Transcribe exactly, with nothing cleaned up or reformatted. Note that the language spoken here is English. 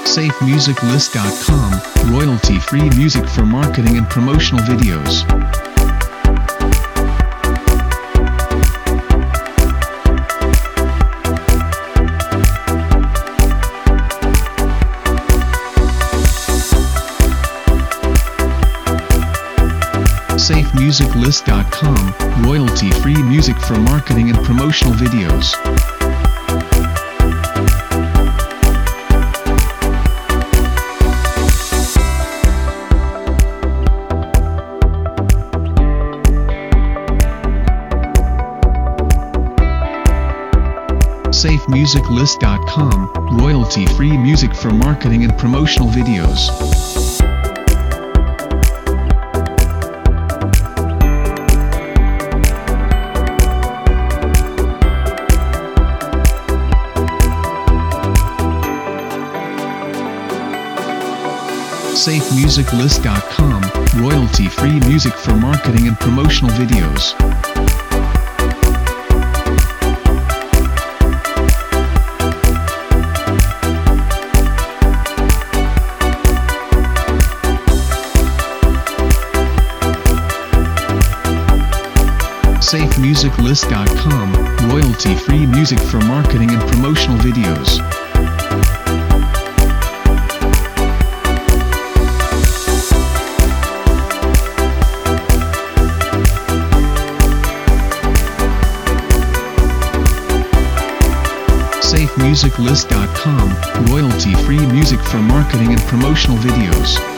safe music list dot com, royalty-free music for marketing and promotional videos. safe music list dot com, royalty-free music for marketing and promotional videos. safe music list dot com, royalty-free music for marketing and promotional videos. safe music list dot com, royalty-free music for marketing and promotional videos. safe music list dot com, royalty-free music for marketing and promotional videos. safe music list dot com, royalty-free music for marketing and promotional videos.